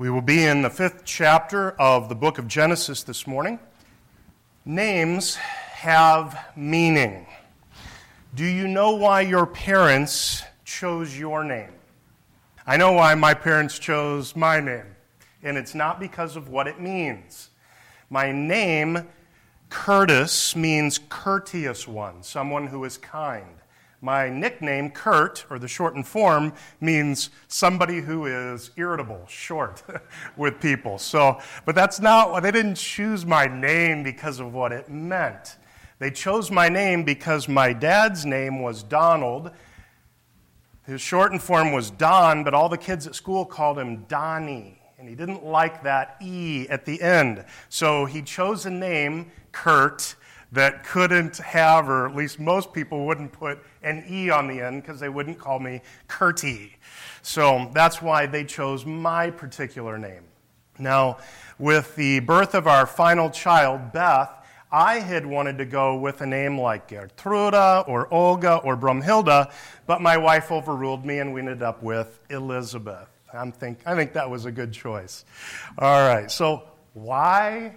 We will be in the 5th chapter of the book of Genesis this morning. Names have meaning. Do you know why your parents chose your name? I know why my parents chose my name, and it's not because of what it means. My name, Curtis, means courteous one, someone who is kind. My nickname, Kurt, or the shortened form, means somebody who is irritable, short with people. But that's not, they didn't choose my name because of what it meant. They chose my name because my dad's name was Donald. His shortened form was Don, but all the kids at school called him Donnie. And he didn't like that E at the end. So he chose a name, Kurt, that couldn't have, or at least most people wouldn't put an E on the end because they wouldn't call me Kurtie. So that's why they chose my particular name. Now, with the birth of our final child, Beth, I had wanted to go with a name like Gertruda or Olga or Brumhilda, but my wife overruled me and we ended up with Elizabeth. I think that was a good choice. All right, so why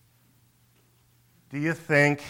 do you think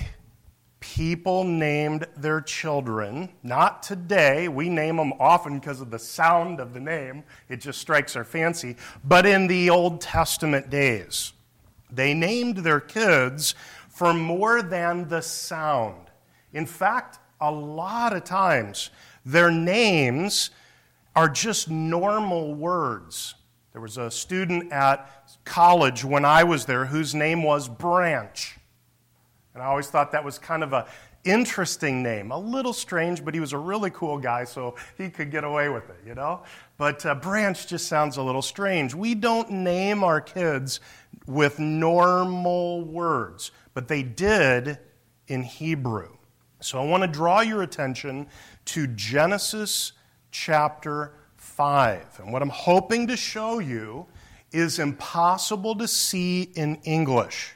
people named their children? Not today. We name them often because of the sound of the name. It just strikes our fancy. But in the Old Testament days, they named their kids for more than the sound. In fact, a lot of times, their names are just normal words. There was a student at college when I was there whose name was Branch. And I always thought that was kind of an interesting name. A little strange, but he was a really cool guy, so he could get away with it, you know? But Branch just sounds a little strange. We don't name our kids with normal words, but they did in Hebrew. So I want to draw your attention to Genesis chapter 5. And what I'm hoping to show you is impossible to see in English.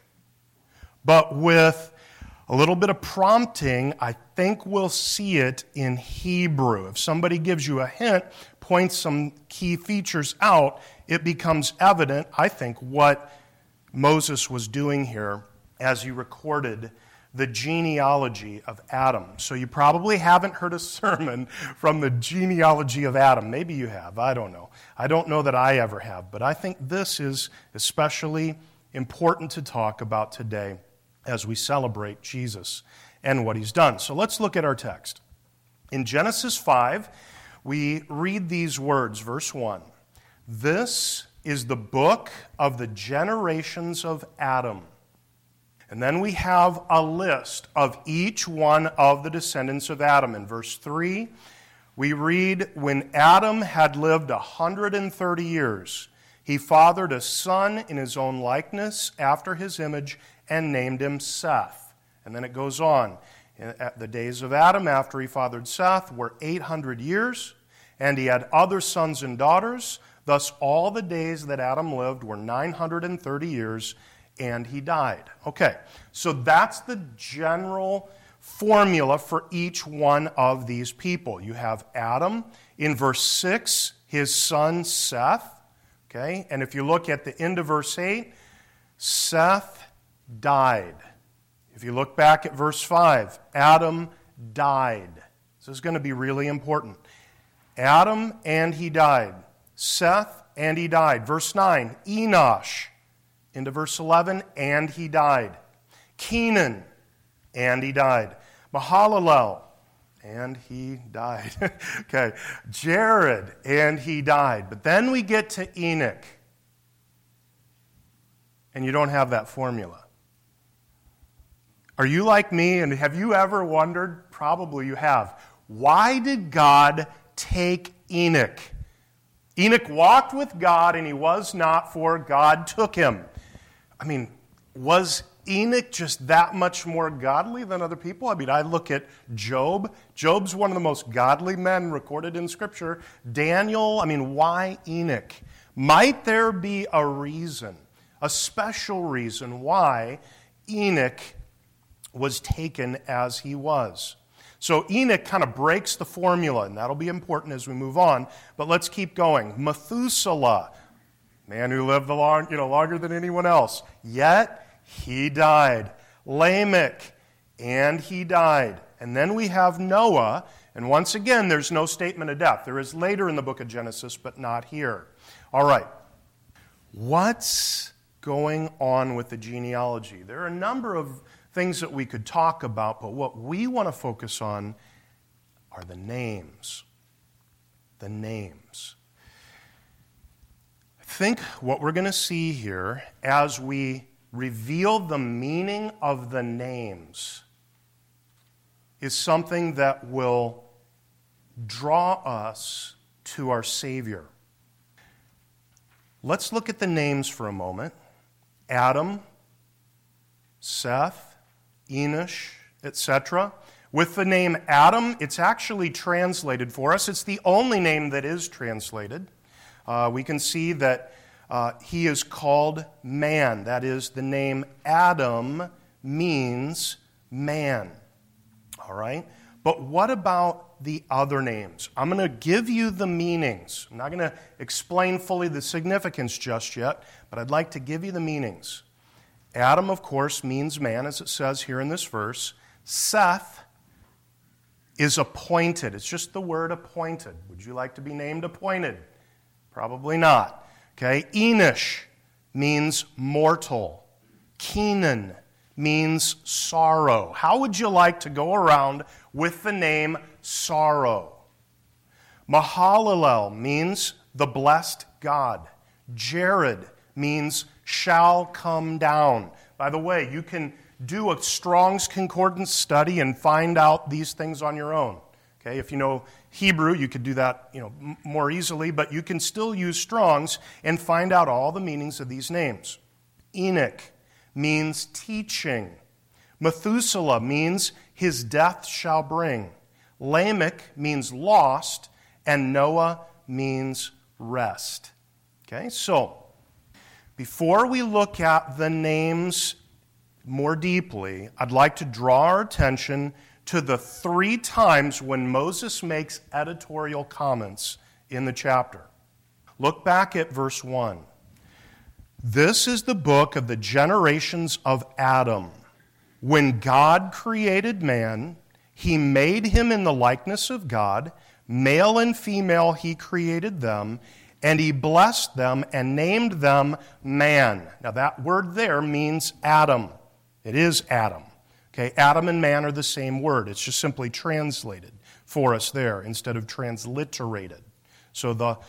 But with a little bit of prompting, I think we'll see it in Hebrew. If somebody gives you a hint, points some key features out, it becomes evident, I think, what Moses was doing here as he recorded the genealogy of Adam. So you probably haven't heard a sermon from the genealogy of Adam. Maybe you have. I don't know. I don't know that I ever have. But I think this is especially important to talk about today as we celebrate Jesus and what he's done. So let's look at our text. In Genesis 5, we read these words, verse 1. This is the book of the generations of Adam. And then we have a list of each one of the descendants of Adam. In verse 3, we read, when Adam had lived 130 years, he fathered a son in his own likeness, after his image, and named him Seth. And then it goes on. The days of Adam after he fathered Seth were 800 years, and he had other sons and daughters. Thus all the days that Adam lived were 930 years, and he died. Okay, so that's the general formula for each one of these people. You have Adam. In verse 6, his son Seth. Okay, and if you look at the end of verse 8, Seth died. If you look back at verse 5, Adam died. This is going to be really important. Adam and he died. Seth and he died. Verse 9, Enosh. Into verse 11, and he died. Kenan, and he died. Mahalalel, and he died. Okay, Jared, and he died. But then we get to Enoch, and you don't have that formula. Are you like me, and have you ever wondered, probably you have, why did God take Enoch? Enoch walked with God, and he was not, for God took him. I mean, was Enoch just that much more godly than other people? I mean, I look at Job. Job's one of the most godly men recorded in Scripture. Daniel, I mean, why Enoch? Might there be a reason, a special reason why Enoch was taken as he was? So Enoch kind of breaks the formula, and that'll be important as we move on. But let's keep going. Methuselah. man who lived longer than anyone else. Yet he died. Lamech, and he died. And then we have Noah, and once again, there's no statement of death. There is later in the book of Genesis, but not here. All right. What's going on with the genealogy? There are a number of things that we could talk about, but what we want to focus on are the names. The names. I think what we're going to see here as we reveal the meaning of the names is something that will draw us to our Savior. Let's look at the names for a moment. Adam, Seth, Enosh, etc. With the name Adam, it's actually translated for us. It's the only name that is translated. We can see that he is called man. That is, the name Adam means man. All right? But what about the other names? I'm going to give you the meanings. I'm not going to explain fully the significance just yet, but I'd like to give you the meanings. Adam, of course, means man, as it says here in this verse. Seth is appointed. It's just the word appointed. Would you like to be named appointed? Probably not. Okay, Enosh means mortal. Kenan means sorrow. How would you like to go around with the name sorrow? Mahalalel means the blessed God. Jared means shall come down. By the way, you can do a Strong's Concordance study and find out these things on your own. Okay, if you know Hebrew, you could do that, more easily, but you can still use Strong's and find out all the meanings of these names. Enoch means teaching. Methuselah means his death shall bring. Lamech means lost, and Noah means rest. Okay, so before we look at the names more deeply, I'd like to draw our attention to the 3 times when Moses makes editorial comments in the chapter. Look back at verse 1. This is the book of the generations of Adam. When God created man, he made him in the likeness of God. Male and female he created them, and he blessed them and named them man. Now that word there means Adam. It is Adam. Okay, Adam and man are the same word. It's just simply translated for us there instead of transliterated. So the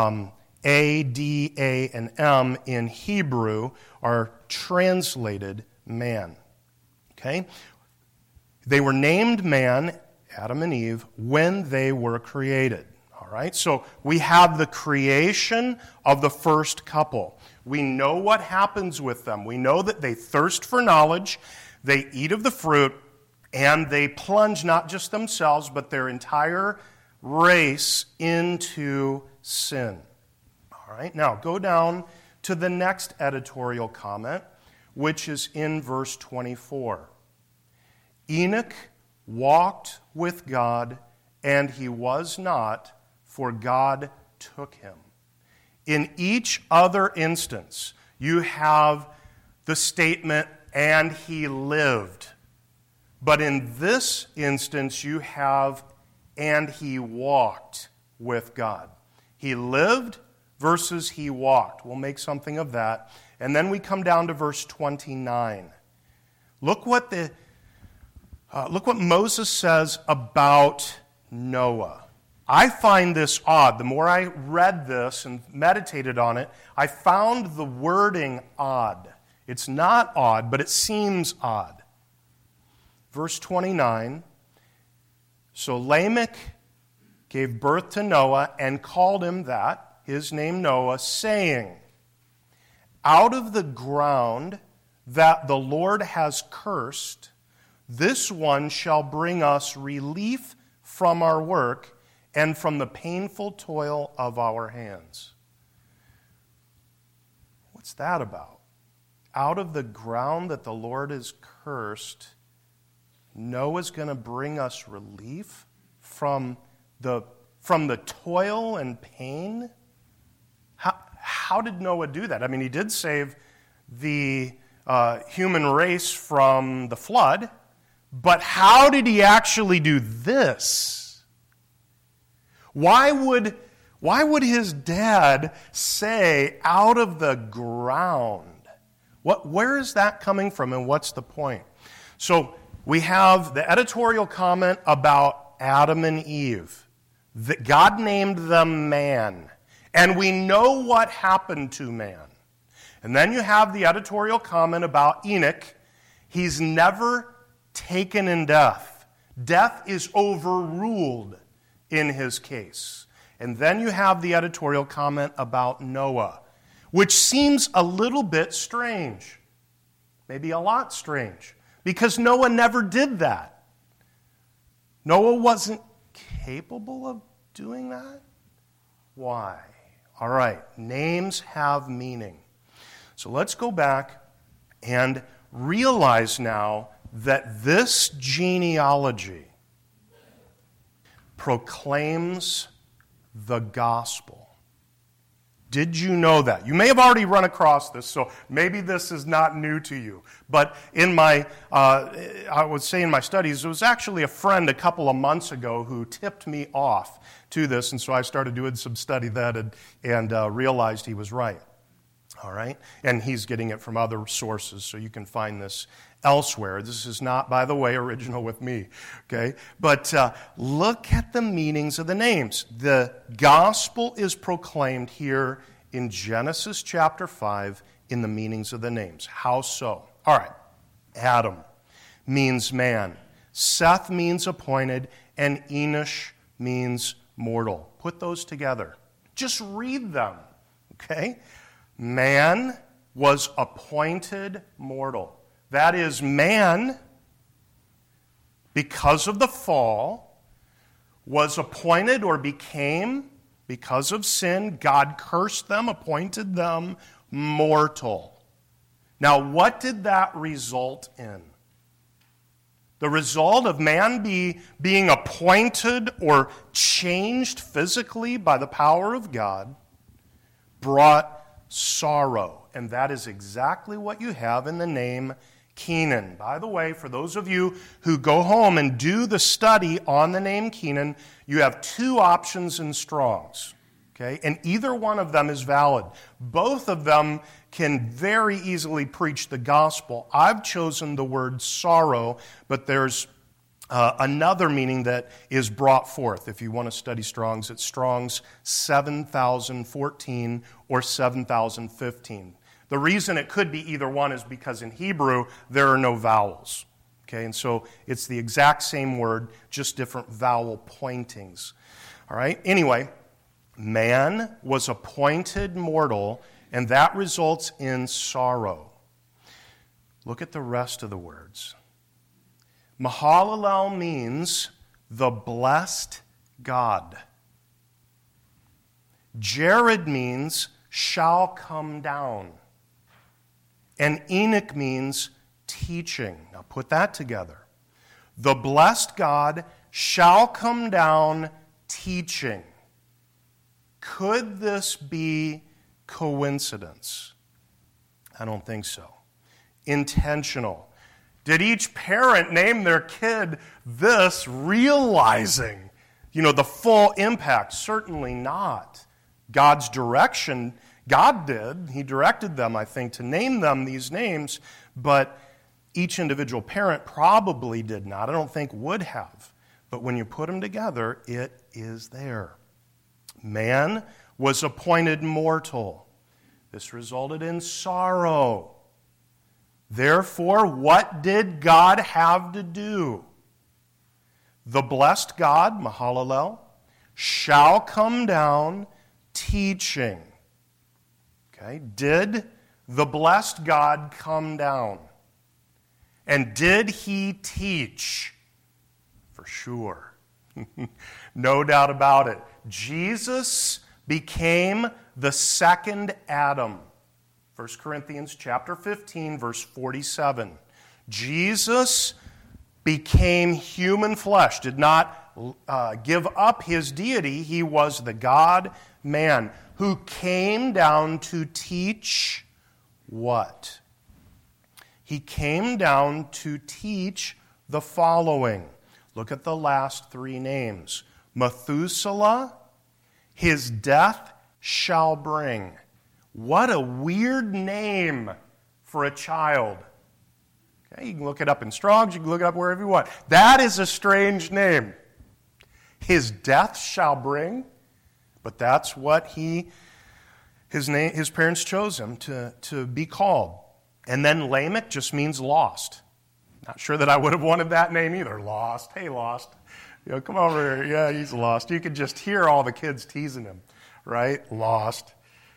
A, D, A, and M in Hebrew are translated man. Okay? They were named man, Adam and Eve, when they were created. All right? So we have the creation of the first couple. We know what happens with them. We know that they thirst for knowledge, they eat of the fruit, and they plunge not just themselves, but their entire race into sin. All right, now go down to the next editorial comment, which is in verse 24. Enoch walked with God, and he was not, for God took him. In each other instance, you have the statement, and he lived. But in this instance, you have, and he walked with God. He lived versus he walked. We'll make something of that. And then we come down to verse 29. Look what Moses says about Noah. I find this odd. The more I read this and meditated on it, I found the wording odd. It's not odd, but it seems odd. Verse 29, so Lamech gave birth to Noah and called him that, his name Noah, saying, out of the ground that the Lord has cursed, this one shall bring us relief from our work and from the painful toil of our hands. What's that about? Out of the ground that the Lord has cursed, Noah's going to bring us relief from the toil and pain? how did Noah do that? I mean, he did save the human race from the flood, but how did he actually do this? Why would his dad say, out of the ground? Where is that coming from, and what's the point? So we have the editorial comment about Adam and Eve. That God named them man, and we know what happened to man. And then you have the editorial comment about Enoch. He's never taken in death. Death is overruled in his case. And then you have the editorial comment about Noah, which seems a little bit strange, maybe a lot strange, because Noah never did that. Noah wasn't capable of doing that? Why? All right, names have meaning. So let's go back and realize now that this genealogy proclaims the gospel. Did you know that? You may have already run across this, so maybe this is not new to you. But in my, I would say in my studies, it was actually a friend a couple of months ago who tipped me off to this, and so I started doing some study then and realized he was right. All right? And he's getting it from other sources, so you can find this elsewhere. This is not, by the way, original with me, okay? But look at the meanings of the names. The gospel is proclaimed here in Genesis chapter 5 in the meanings of the names. How so? All right. Adam means man. Seth means appointed, and Enosh means mortal. Put those together. Just read them, okay? Man was appointed mortal. That is, man, because of the fall, was appointed or became, because of sin, God cursed them, appointed them mortal. Now, what did that result in? The result of man being appointed or changed physically by the power of God brought sorrow. And that is exactly what you have in the name Kenan. By the way, for those of you who go home and do the study on the name Kenan, you have two options in Strong's. Okay? And either one of them is valid. Both of them can very easily preach the gospel. I've chosen the word sorrow, but there's another meaning that is brought forth. If you want to study Strong's, it's Strong's 7014 or 7015. The reason it could be either one is because in Hebrew, there are no vowels. Okay, and so it's the exact same word, just different vowel pointings. All right, anyway, man was appointed mortal, and that results in sorrow. Look at the rest of the words. Mahalalel means the blessed God. Jared means shall come down. And Enoch means teaching. Now put that together. The blessed God shall come down teaching. Could this be coincidence? I don't think so. Intentional. Did each parent name their kid this, realizing, the full impact? Certainly not. God's direction, God did. He directed them, I think, to name them these names, but each individual parent probably did not. I don't think would have. But when you put them together, it is there. Man was appointed mortal. This resulted in sorrow. Therefore, what did God have to do? The blessed God, Mahalalel, shall come down teaching. Okay, did the blessed God come down? And did he teach? For sure. No doubt about it. Jesus became the second Adam. 1 Corinthians chapter 15, verse 47. Jesus became human flesh, did not give up his deity. He was the God-man who came down to teach what? He came down to teach the following. Look at the last three names. Methuselah, his death shall bring. What a weird name for a child. Okay, you can look it up in Strong's, you can look it up wherever you want. That is a strange name. His death shall bring, but that's what his parents chose him to be called. And then Lamech just means lost. Not sure that I would have wanted that name either. Lost. Hey, lost. Come over here. Yeah, he's lost. You could just hear all the kids teasing him, right? Lost.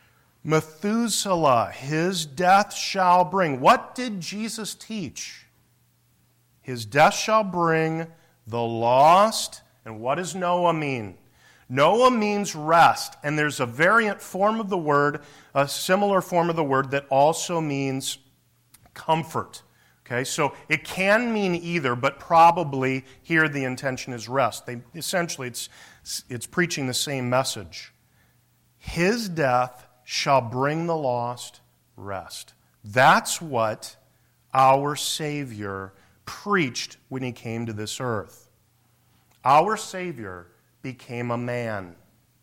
Methuselah, his death shall bring. What did Jesus teach? His death shall bring the lost. And what does Noah mean? Noah means rest, and there's a variant form of the word, a similar form of the word that also means comfort. Okay, so it can mean either, but probably here the intention is rest. Essentially, it's preaching the same message. His death shall bring the lost rest. That's what our Savior preached when he came to this earth. Our Savior became a man.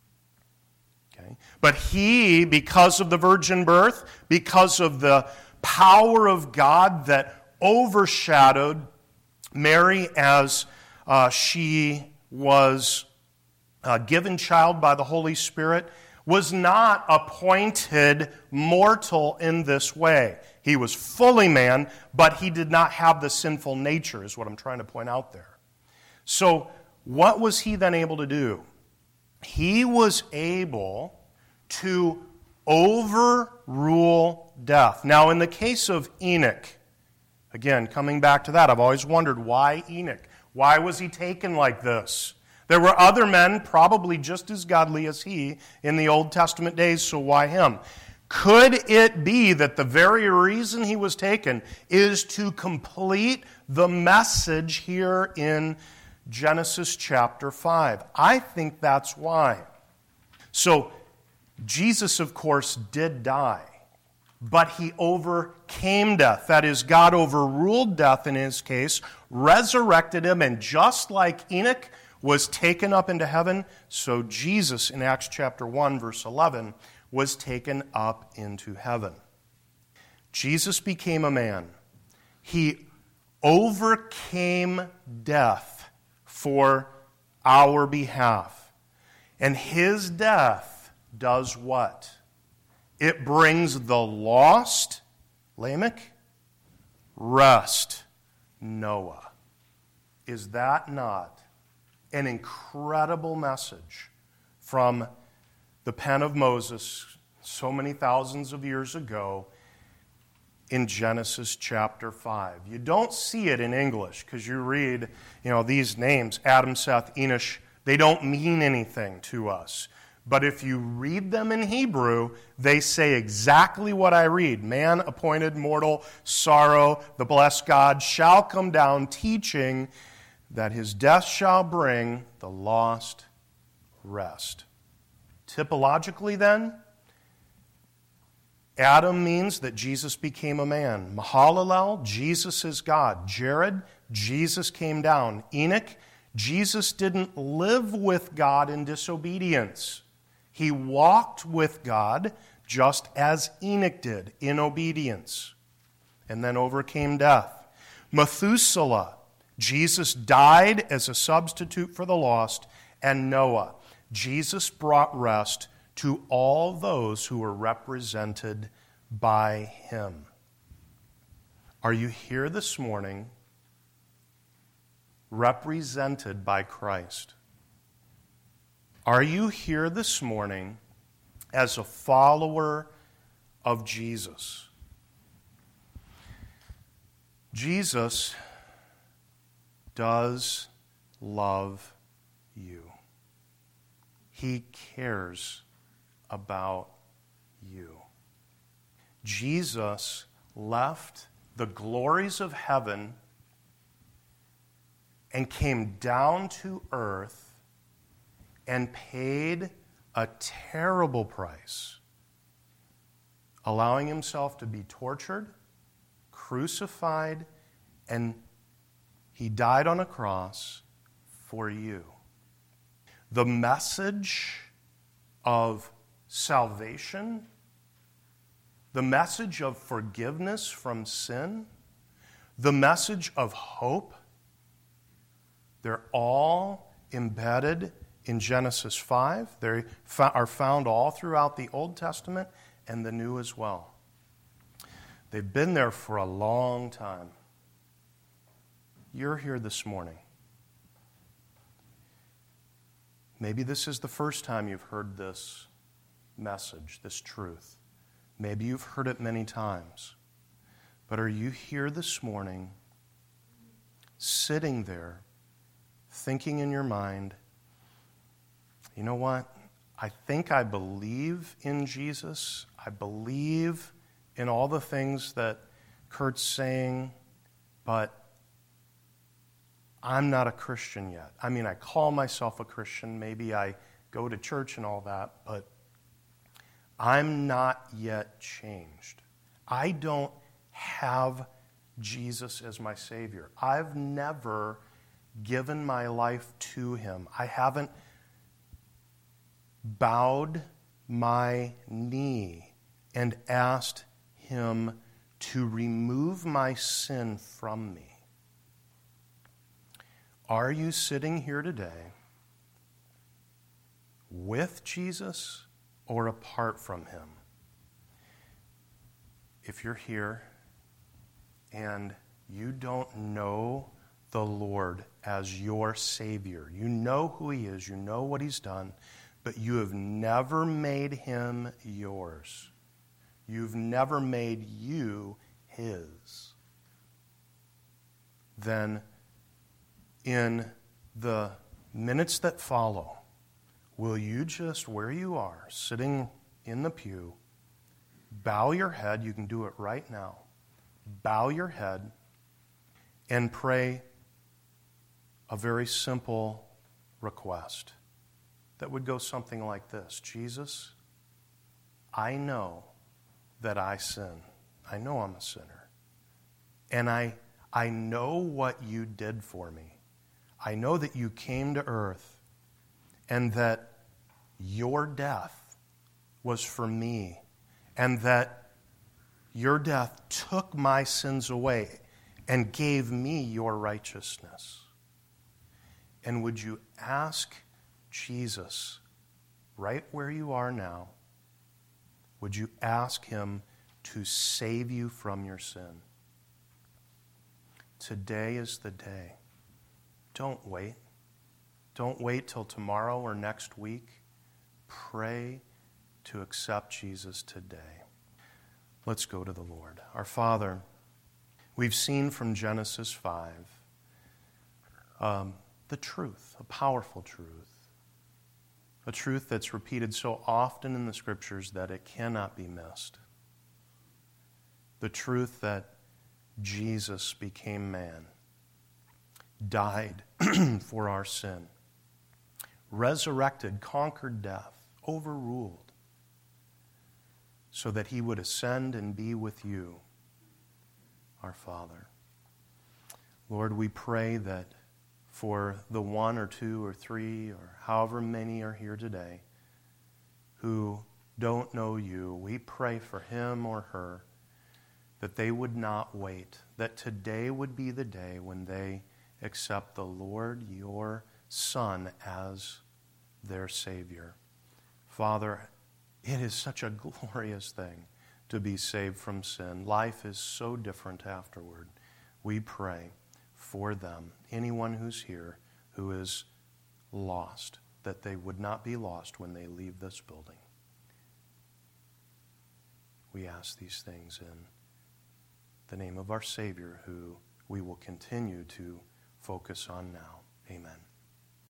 Okay? But he, because of the virgin birth, because of the power of God that overshadowed Mary as she was given child by the Holy Spirit, was not appointed mortal in this way. He was fully man, but he did not have the sinful nature, is what I'm trying to point out there. So, what was he then able to do? He was able to overrule death. Now, in the case of Enoch, again, coming back to that, I've always wondered why Enoch? Why was he taken like this? There were other men probably just as godly as he in the Old Testament days, so why him? Could it be that the very reason he was taken is to complete the message here in Genesis chapter 5? I think that's why. So, Jesus, of course, did die, but he overcame death. That is, God overruled death in his case, resurrected him, and just like Enoch was taken up into heaven, so Jesus, in Acts chapter 1, verse 11, was taken up into heaven. Jesus became a man. He overcame death for our behalf. And his death does what? It brings the lost, Lamech, rest, Noah. Is that not an incredible message from the pen of Moses so many thousands of years ago in Genesis chapter 5? You don't see it in English because you read, these names, Adam, Seth, Enosh, they don't mean anything to us. But if you read them in Hebrew, they say exactly what I read. Man appointed mortal sorrow, the blessed God shall come down, teaching that his death shall bring the lost rest. Typologically then, Adam means that Jesus became a man. Mahalalel, Jesus is God. Jared, Jesus came down. Enoch, Jesus didn't live with God in disobedience. He walked with God just as Enoch did in obedience and then overcame death. Methuselah, Jesus died as a substitute for the lost. And Noah, Jesus brought rest to all those who were represented by him. Are you here this morning represented by Christ? Are you here this morning as a follower of Jesus? Jesus does love you. He cares about you. Jesus left the glories of heaven and came down to earth and paid a terrible price, allowing himself to be tortured, crucified, and he died on a cross for you. The message of salvation, the message of forgiveness from sin, the message of hope, they're all embedded in Genesis 5. They are found all throughout the Old Testament and the New as well. They've been there for a long time. You're here this morning. Maybe this is the first time you've heard this message, this truth. Maybe you've heard it many times. But are you here this morning, sitting there, thinking in your mind, you know what? I think I believe in Jesus. I believe in all the things that Kurt's saying, but I'm not a Christian yet. I mean, I call myself a Christian. Maybe I go to church and all that, but I'm not yet changed. I don't have Jesus as my Savior. I've never given my life to Him. I haven't bowed my knee and asked Him to remove my sin from me. Are you sitting here today with Jesus or apart from Him? If you're here and you don't know the Lord as your Savior, you know who He is, you know what He's done, but you have never made Him yours. You've never made you His. Then in the minutes that follow, will you just, where you are, sitting in the pew, bow your head? You can do it right now. Bow your head and pray a very simple request that would go something like this. Jesus, I know that I sin. I know I'm a sinner. And I know what you did for me. I know that you came to earth and that your death was for me and that your death took my sins away and gave me your righteousness. And would you ask Jesus, right where you are now, would you ask Him to save you from your sin? Today is the day. Don't wait. Don't wait till tomorrow or next week. Pray to accept Jesus today. Let's go to the Lord. Our Father, we've seen from Genesis 5 the truth, a powerful truth, a truth that's repeated so often in the Scriptures that it cannot be missed. The truth that Jesus became man, died for our sin, resurrected, conquered death, overruled, so that He would ascend and be with you, our Father. Lord, we pray that for the one or two or three or however many are here today who don't know you, we pray for him or her that they would not wait, that today would be the day when they accept the Lord, your Son, as their Savior. Father, it is such a glorious thing to be saved from sin. Life is so different afterward. We pray for them, anyone who's here who is lost, that they would not be lost when they leave this building. We ask these things in the name of our Savior, who we will continue to focus on now. Amen.